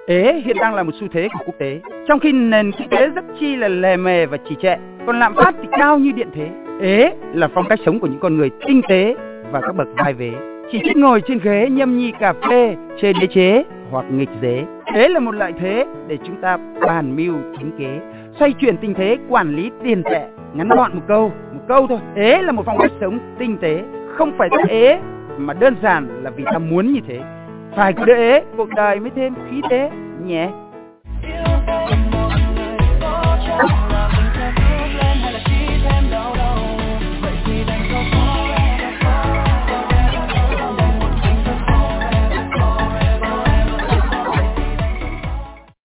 Ế hiện đang là một xu thế của quốc tế, trong khi nền kinh tế rất chi là lề mề và trì trệ, còn lạm phát thì cao như điện thế. Ế là phong cách sống của những con người tinh tế và các bậc vai vế, chỉ thích ngồi trên ghế nhâm nhi cà phê, chơi đế chế hoặc nghịch dế. Ế là một lợi thế để chúng ta bàn mưu tính kế, xoay chuyển tình thế, quản lý tiền tệ. Ngắn gọn một câu thôi. Ế là một phong cách sống tinh tế, không phải ta ế mà đơn giản là vì ta muốn như thế. Phải có đứa ế, cuộc đời mới thêm khí thế nhé.